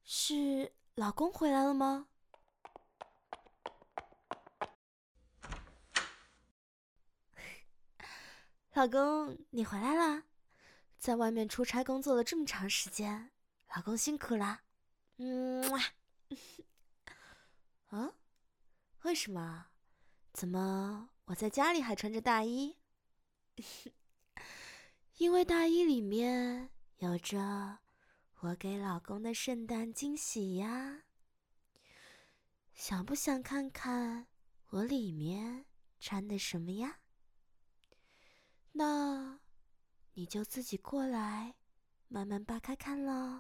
是老公回来了吗？老公，你回来啦！在外面出差工作了这么长时间，老公辛苦啦。啊？为什么？怎么我在家里还穿着大衣？因为大衣里面有着我给老公的圣诞惊喜呀。想不想看看我里面穿的什么呀？那你就自己过来，慢慢扒开看咯。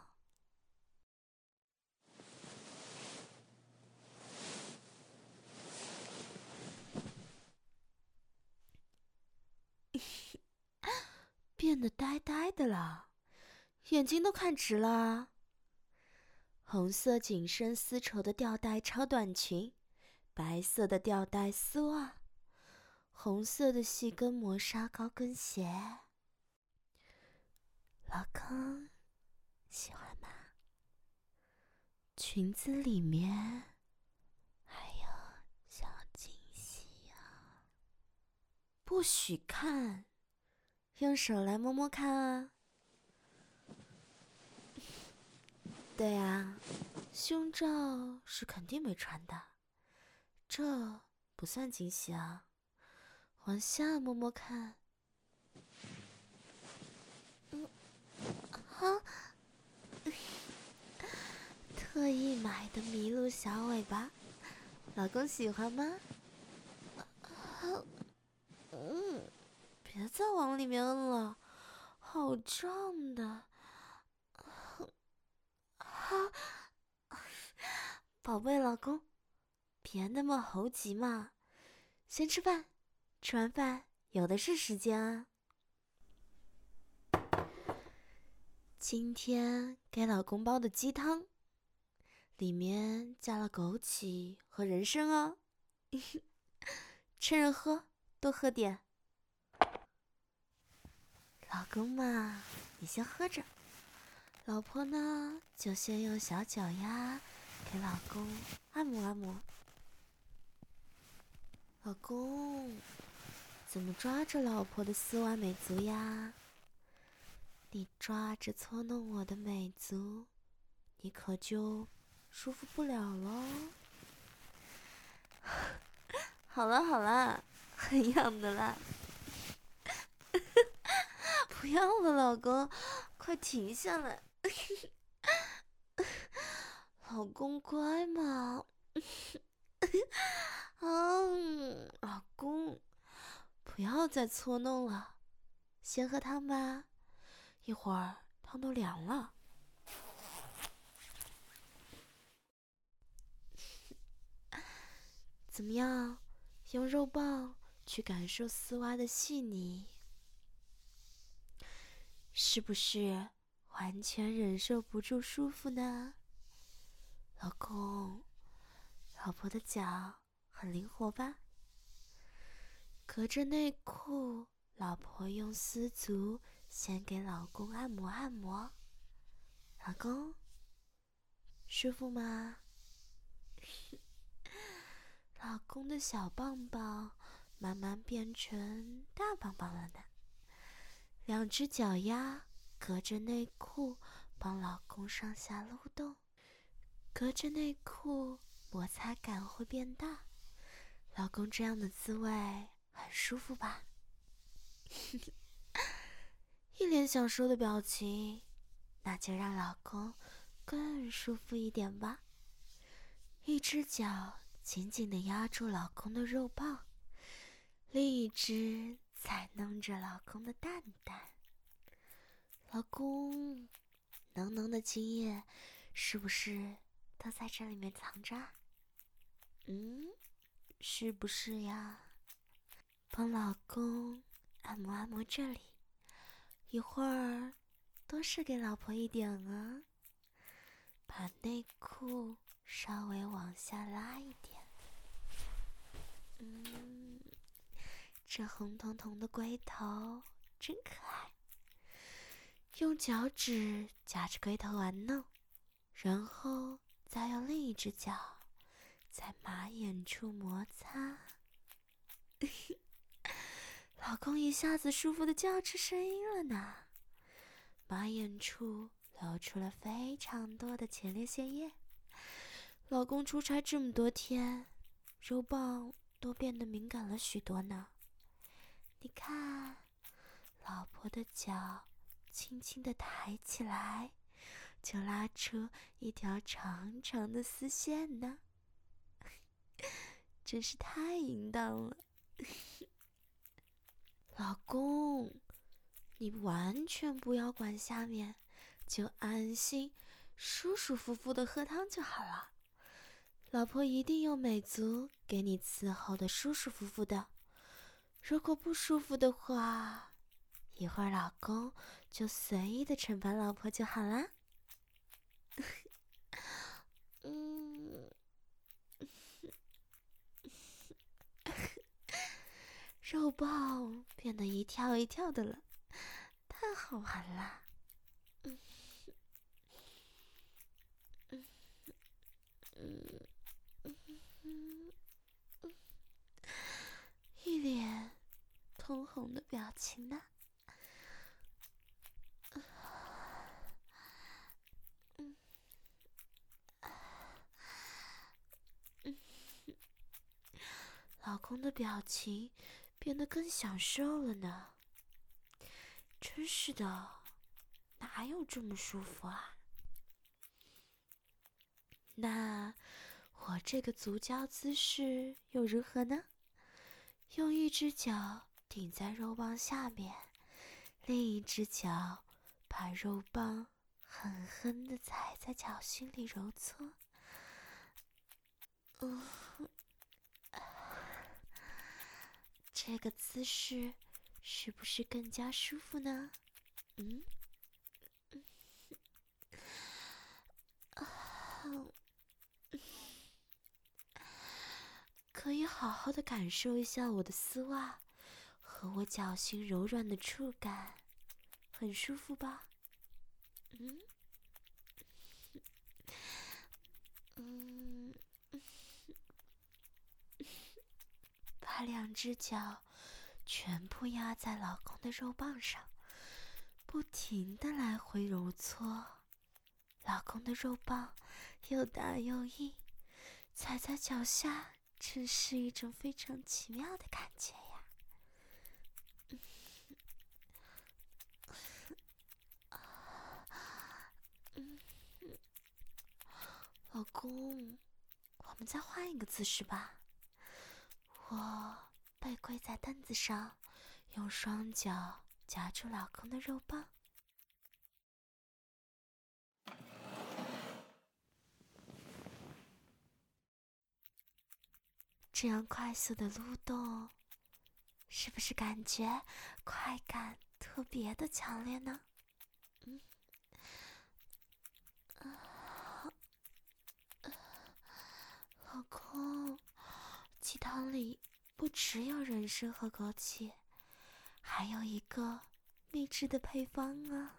变得呆呆的了，眼睛都看直了。红色紧身丝绸的吊带超短裙，白色的吊带丝袜，红色的细跟磨砂高跟鞋。老公，喜欢吗？裙子里面还有小惊喜啊！不许看，用手来摸摸看啊。对啊，胸罩是肯定没穿的，这不算惊喜啊。往下摸摸看。特意买的麋鹿小尾巴，老公喜欢吗？别再往里面摁了，好胀的。宝贝老公，别那么猴急嘛，先吃饭，吃完饭有的是时间啊。今天给老公煲的鸡汤，里面加了枸杞和人参哦。趁热喝，多喝点。老公嘛，你先喝着，老婆呢就先用小脚丫给老公按摩按摩。老公，怎么抓着老婆的丝袜美足呀？你抓着搓弄我的美足，你可就舒服不了喽。好了好了，很痒的啦。不要了，老公，快停下来。老公乖嘛。老公，不要再搓弄了，先喝汤吧，一会儿汤都凉了。怎么样？用肉棒去感受丝袜的细腻，是不是完全忍受不住舒服呢？老公，老婆的脚很灵活吧？隔着内裤，老婆用丝足先给老公按摩按摩。老公，舒服吗？老公的小棒棒慢慢变成大棒棒了呢。两只脚丫隔着内裤帮老公上下撸动，隔着内裤摩擦感会变大。老公这样的滋味很舒服吧？一脸享受的表情，那就让老公更舒服一点吧。一只脚紧紧地压住老公的肉棒，另一只才弄着老公的蛋蛋。老公，浓浓的精液是不是都在这里面藏着？是不是呀？帮老公按摩按摩这里，一会儿多试给老婆一点啊。把内裤稍微往下拉一点。这红彤彤的龟头真可爱。用脚趾夹着龟头玩弄， 然后再用另一只脚在马眼处摩擦。老公一下子舒服的叫出声音了呢，马眼处流出了非常多的前列腺液。老公出差这么多天，肉棒都变得敏感了许多呢。你看，老婆的脚轻轻地抬起来，就拉出一条长长的丝线呢，真是太淫荡了。老公，你完全不要管下面，就安心舒舒服服的喝汤就好了。老婆一定用美足给你伺候的舒舒服服的。如果不舒服的话，一会儿老公就随意的惩罚老婆就好啦。肉棒变得一跳一跳的了，太好玩了。一脸通红的表情呢。老公的表情变得更享受了呢。真是的，哪有这么舒服啊？那我这个足交姿势又如何呢？用一只脚顶在肉棒下面，另一只脚把肉棒狠狠地踩在脚心里揉搓。这个姿势是不是更加舒服呢？可以好好的感受一下我的丝袜和我脚心柔软的触感，很舒服吧？把两只脚全部压在老公的肉棒上，不停地来回揉搓。老公的肉棒又大又硬，踩在脚下真是一种非常奇妙的感觉呀。老公，我们再换一个姿势吧。我背跪在凳子上，用双脚夹住老公的肉棒。这样快速的撸动，是不是感觉快感特别的强烈呢？老公，鸡汤里不只有人参和枸杞，还有一个秘制的配方啊。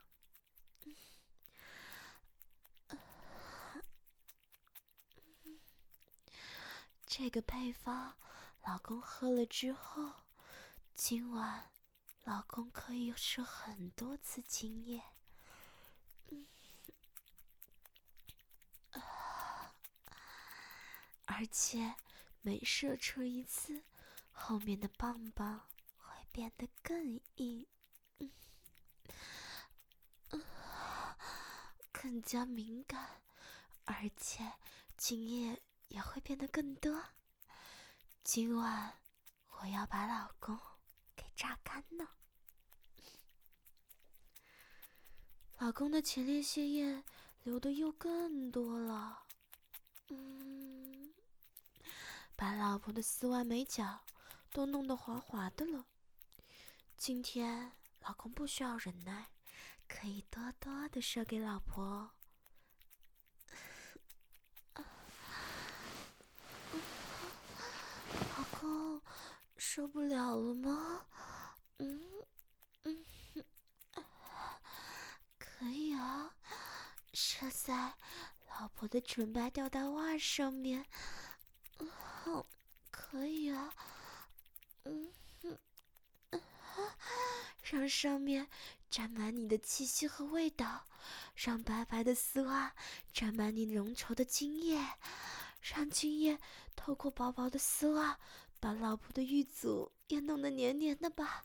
这个配方，老公喝了之后，今晚老公可以射很多次精液。而且每射出一次，后面的棒棒会变得更硬，更加敏感，而且精液也会变得更多。今晚我要把老公给榨干呢。老公的前列腺液流的又更多了，把老婆的丝袜美脚都弄得滑滑的了。今天老公不需要忍耐，可以多多的射给老婆哦。老公，受不了了吗？可以啊，射在老婆的纯白吊带袜上面。好，可以啊。让上面沾满你的气息和味道，让白白的丝袜沾满你浓稠的精液，让精液透过薄薄的丝袜，把老婆的玉足也弄得黏黏的吧。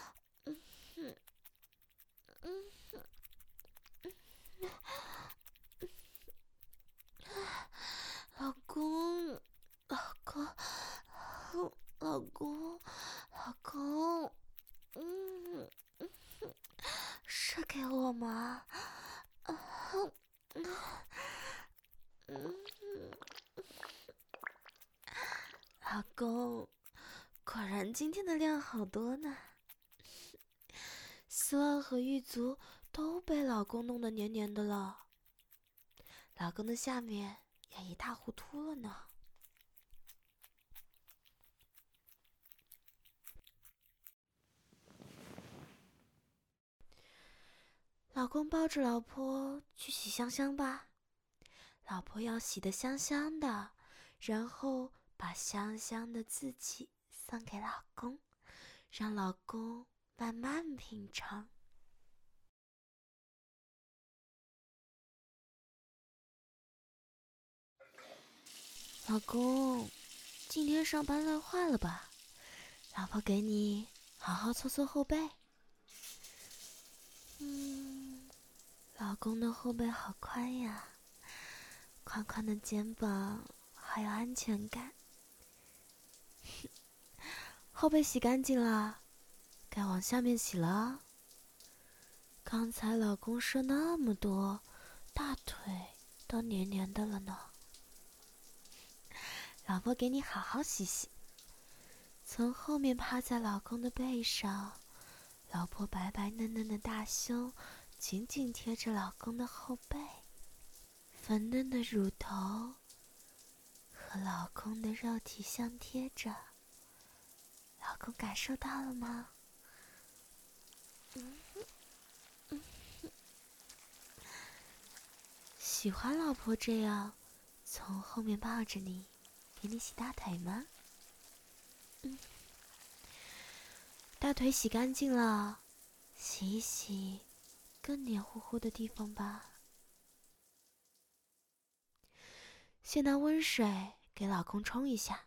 老公，老公，老公，老公，射给我吗？老公，果然今天的量好多呢。丝袜和玉足都被老公弄得黏黏的了，老公的下面也一塌糊涂了呢。老公抱着老婆去洗香香吧，老婆要洗得香香的，然后把香香的自己送给老公，让老公慢慢品尝。老公，今天上班累坏了吧？老婆给你好好搓搓后背。老公的后背好宽呀，宽宽的肩膀，好有安全感。后背洗干净了，该往下面洗了。刚才老公说那么多，大腿都黏黏的了呢。老婆给你好好洗洗。从后面趴在老公的背上，老婆白白嫩嫩的大胸紧紧贴着老公的后背，粉嫩的乳头和老公的肉体相贴着。老公感受到了吗？喜欢老婆这样从后面抱着你，给你洗大腿吗？大腿洗干净了，洗一洗更黏糊糊的地方吧。先拿温水给老公冲一下，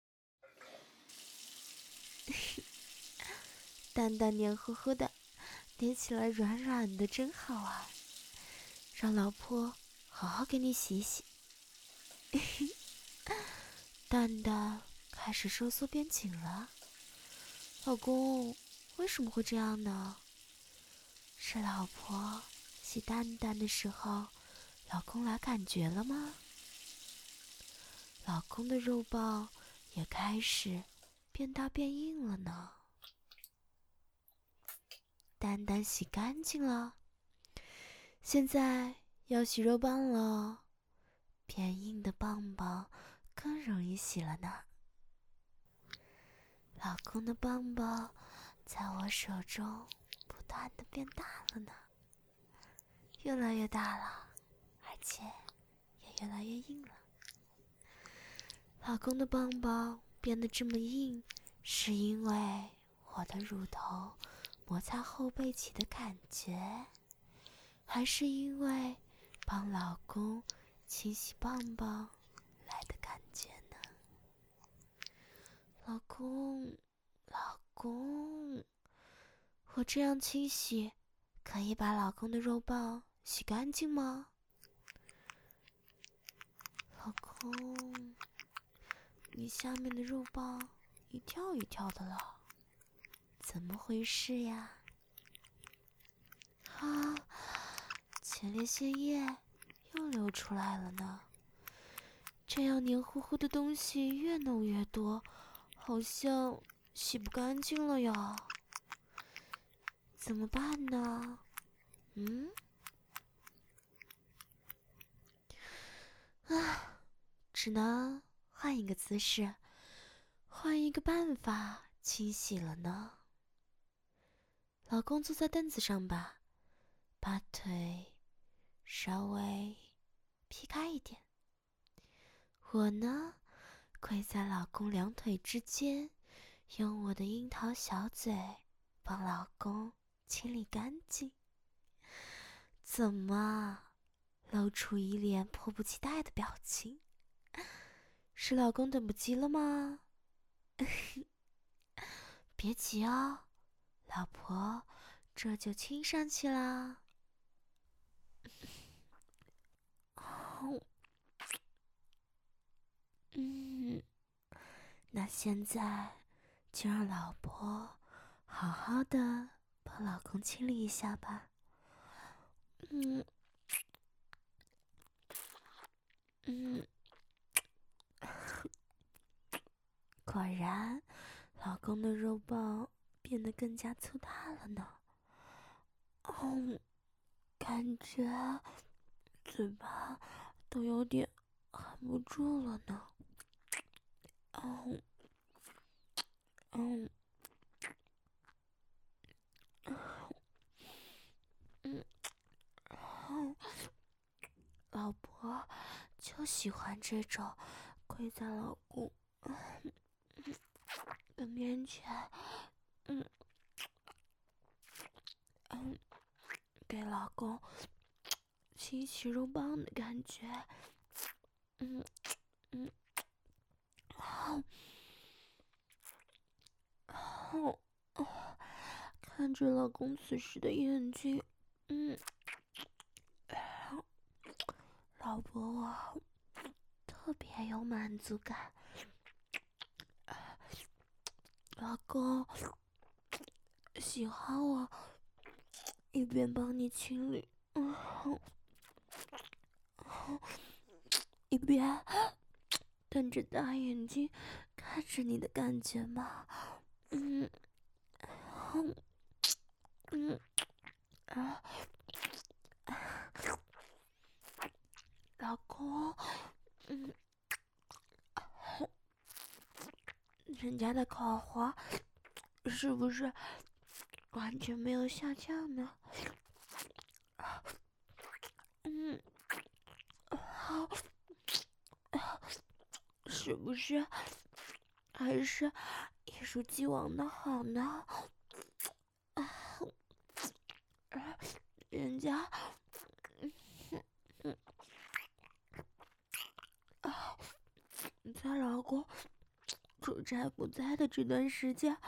蛋蛋黏糊糊的，捏起来软软的，真好玩。让老婆好好给你洗洗。蛋蛋开始收缩变紧了。老公，为什么会这样呢？是老婆洗蛋蛋的时候，老公来感觉了吗？老公的肉棒也开始变大变硬了呢。蛋蛋洗干净了，现在要洗肉棒了。变硬的棒棒更容易洗了呢。老公的棒棒在我手中不断的变大了呢，越来越大了，而且也越来越硬了。老公的棒棒变得这么硬，是因为我的乳头摩擦后背起的感觉，还是因为帮老公清洗棒棒来的感觉呢？老公，老公，我这样清洗可以把老公的肉棒洗干净吗？老公，你下面的肉棒一跳一跳的了，怎么回事呀？啊，前列腺液又流出来了呢。这样黏糊糊的东西越弄越多，好像洗不干净了呀。怎么办呢？只能换一个姿势，换一个办法清洗了呢。老公坐在凳子上吧，把腿稍微劈开一点。我呢，跪在老公两腿之间，用我的樱桃小嘴帮老公清理干净。怎么，露出一脸迫不及待的表情？是老公等不及了吗？别急哦，老婆这就亲上去啦。那现在就让老婆好好的帮老公清理一下吧。果然，老公的肉棒变得更加粗大了呢。感觉嘴巴都有点含不住了呢。老婆就喜欢这种跪在老公的面前，给老公亲起肉棒的感觉。看着老公此时的眼睛，老婆我特别有满足感。老公喜欢我一边帮你清理，一边瞪着大眼睛看着你的感觉吗？老公，人家的口活是不是完全没有下降呢？是不是还是一如既往的好呢？人家在老公出差不在的这段时间，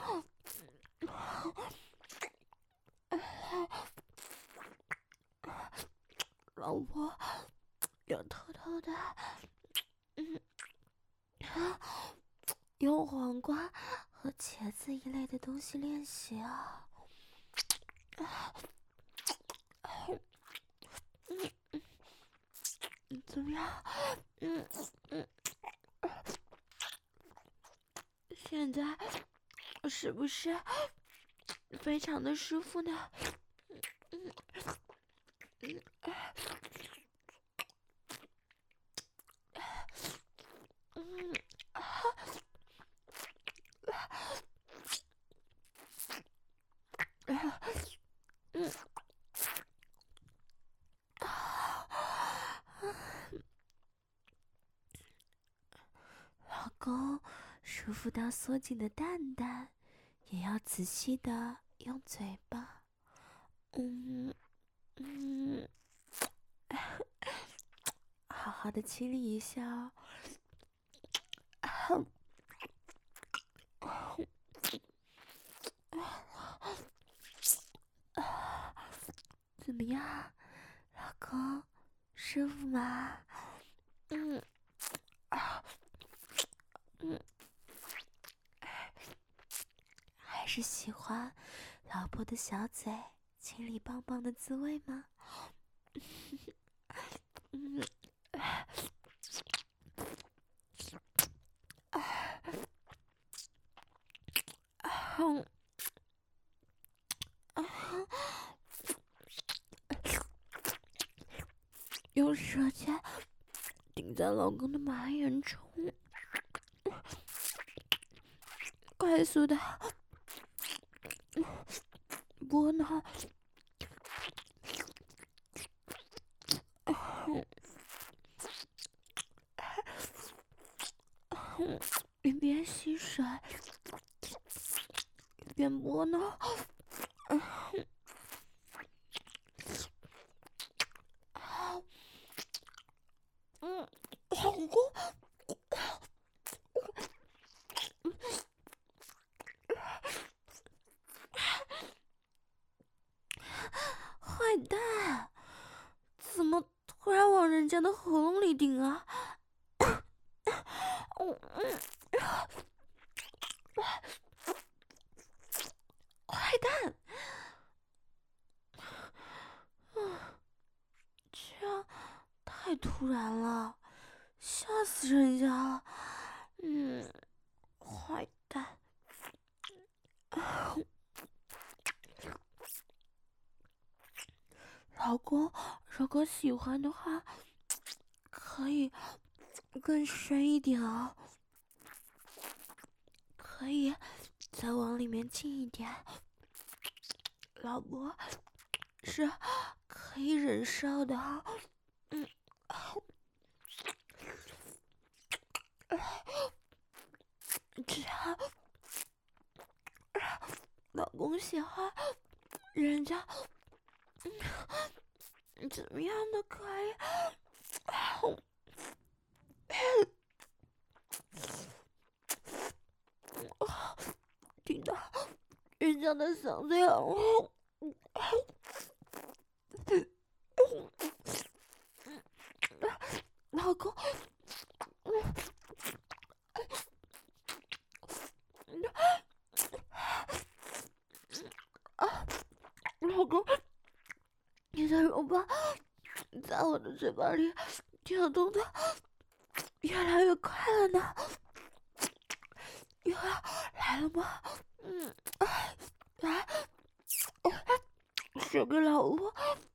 老婆要偷偷的用黄瓜和茄子一类的东西练习啊。怎么样？现在是不是非常的舒服呢？老公舒服到缩紧的蛋蛋，也要仔细的用嘴巴，好好的清理一下哦。怎么样，老公，舒服吗？还是喜欢老婆的小嘴清理棒棒的滋味吗？用舌尖顶在老公的马眼中，快速的拨弄， 一边吸水一边拨弄。老公，坏蛋，怎么突然往人家的喉咙里顶啊？坏蛋！这样太突然了，吓死人家了。坏蛋。老公，如果喜欢的话，可以更深一点哦，可以再往里面进一点。老婆是可以忍受的哦。只要老公喜欢，人家怎么样都可以。听到人家的嗓子很红。老公，老公，你的肉棒在我的嘴巴里跳动的越来越快了呢，又要来了吗？来，这个老婆，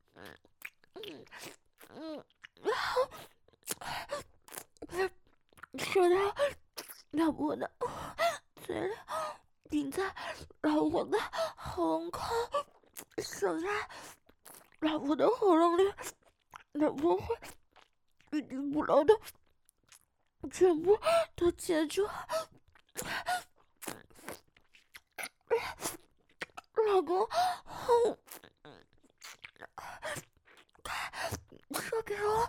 说到老婆的嘴里，顶在老婆的喉咙口，手在老婆的喉咙里，老婆会一滴不漏的全部都接住。老公，快说给我。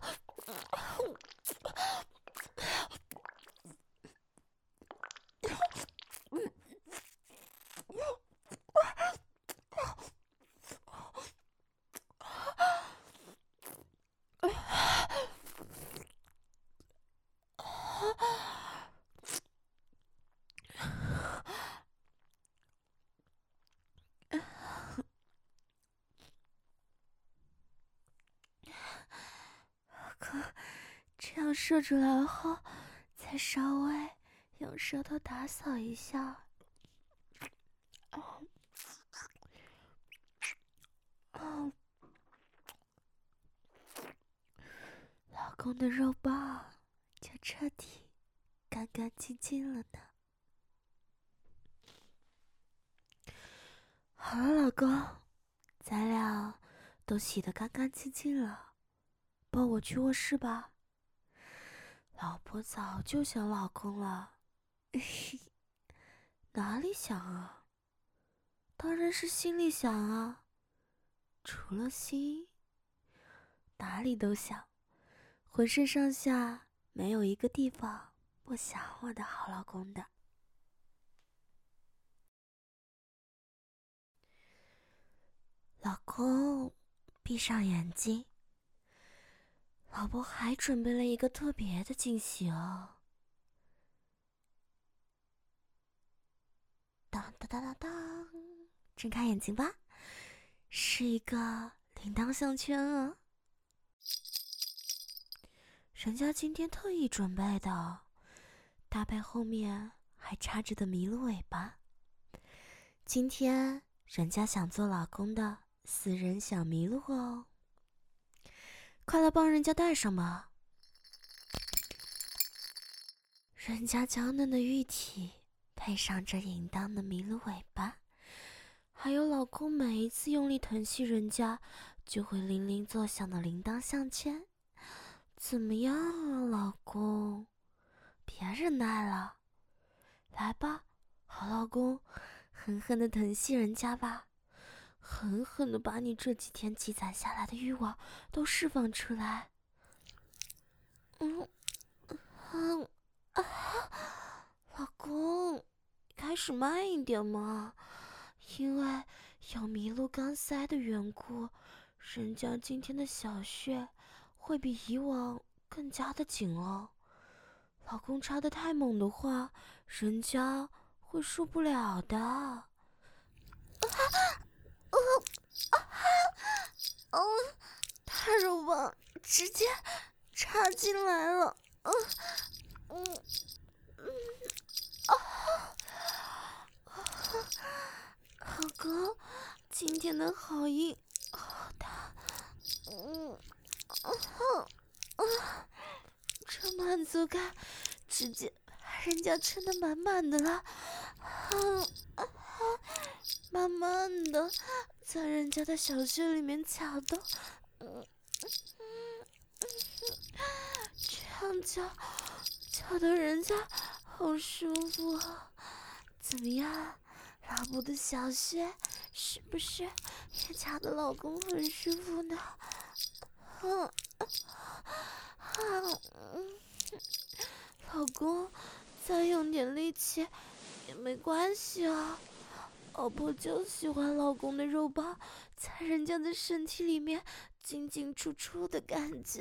这样射出来后，再稍微用舌头打扫一下。老公的肉棒就彻底干干净净了呢。好了，老公，咱俩都洗得干干净净了，抱我去卧室吧。老婆早就想老公了。哪里想啊？当然是心里想啊。除了心，哪里都想，浑身上下没有一个地方不想我的好老公的。老公，闭上眼睛，老婆还准备了一个特别的惊喜哦。当当当当当，睁开眼睛吧，是一个铃铛项圈啊，人家今天特意准备的，搭配后面还插着的麋鹿尾巴。今天人家想做老公的私人小麋鹿哦，快来帮人家戴上吧。人家娇嫩的玉体配上这淫荡的麋鹿尾巴，还有老公每一次用力疼惜人家就会铃铃作响的铃铛项圈，怎么样啊，老公？别忍耐了。来吧，好老公，狠狠地疼惜人家吧，狠狠地把你这几天积攒下来的欲望都释放出来。老公，开始慢一点嘛，因为有麋鹿钢塞的缘故，人家今天的小穴会比以往更加的紧哦。老公插得太猛的话，人家会受不了的。太肉棒直接插进来了。老公，今天的好硬，好大。这满足感直接把人家撑得满满的了。慢慢的在人家的小穴里面搅动。这样搅得人家好舒服啊。怎么样，老婆的小穴是不是也搅得老公很舒服呢？老公，再用点力气也没关系啊。老婆就喜欢老公的肉棒在人家的身体里面进进出出的感觉。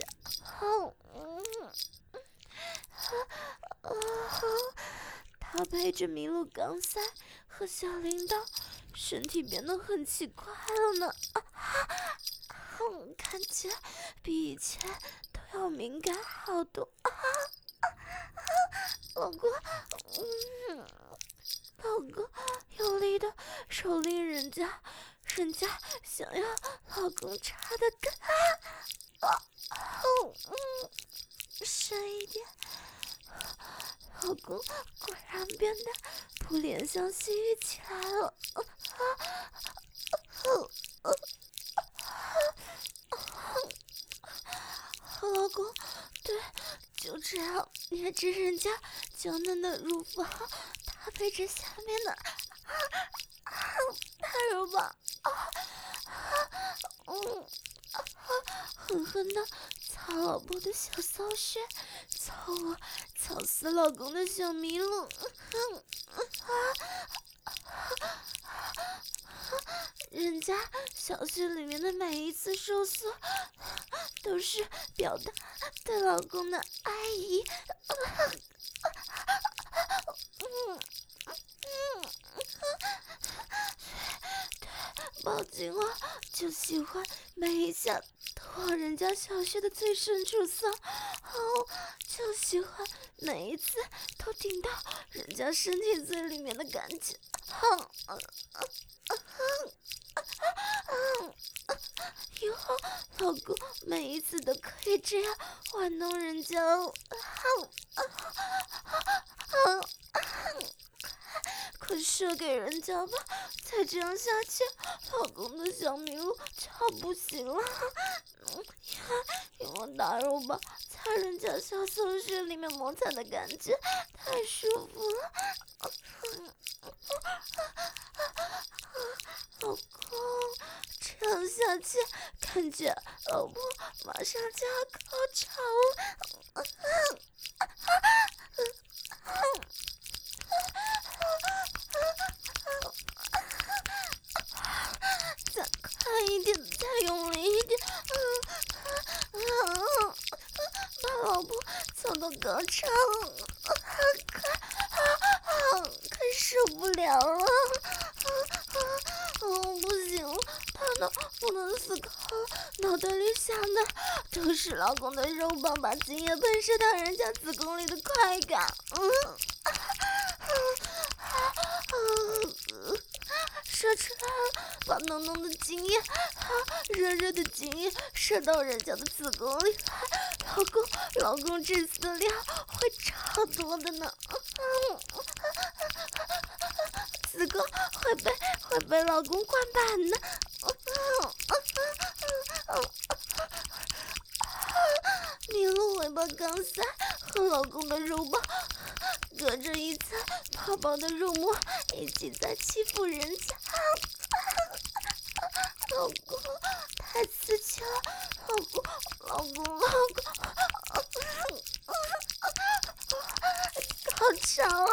搭配着麋鹿钢塞和小铃铛，身体变得很奇怪了呢。感觉比以前都要敏感好多。老公，老公用力的手令人家想要老公插的更深一点。老公果然变得不怜香惜玉起来了。老公，对，就这样捏着人家娇嫩的乳房，搭配着下面的太肉棒，狠狠的操老婆的小骚穴，操死老公的小麋鹿。人家小穴里面的每一次收缩，都是表达对老公的爱意。抱紧我，就喜欢每一下都往人家小穴的最深处送，就喜欢每一次都顶到人家身体最里面的感觉。以后老公每一次都可以这样玩弄人家哦。快射给人家吧，再这样下去，老公的小麋鹿就要不行了。用大肉棒在人家小松穴里面摩擦的感觉太舒服了。老公，这样下去，感觉老婆马上就要高潮了。再快一点，再用力一点，把老婆操到高潮，快受不了了。不行了，大脑不能思考，脑袋里想的都是老公的肉棒把精液喷射到人家子宫里的快感。射出来了，把浓浓的精液，热热的精液射到人家的子宫里来。老公这次的量会超多的呢。子宫会被老公灌满的。麋鹿尾巴钢塞和老公的肉棒隔着一层薄薄的肉膜，一起在欺负人家。老公，太刺激了！老公，好长啊！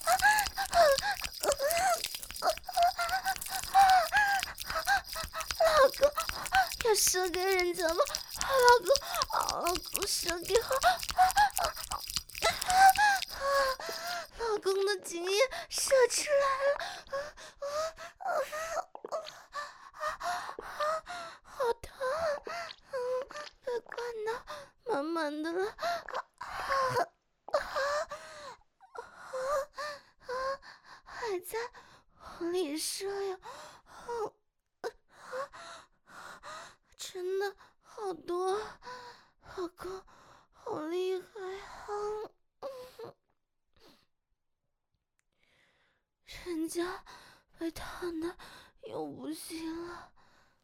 老公，要射给人家吗？老公射给我！老公的精液射出来了！好疼！别管它，慢慢的了。还在往里射呀！真的好多，老公好厉害啊！人家被烫的又不行了。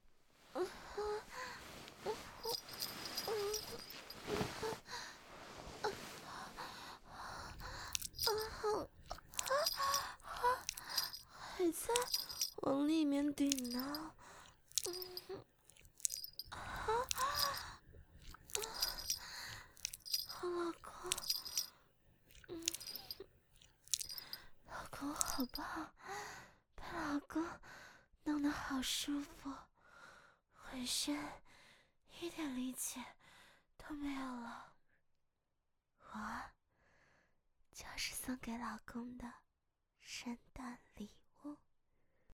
还在往里面顶呢。好，老公，老公好棒，被老公弄得好舒服，浑身一点力气都没有了。我就是送给老公的圣诞礼物。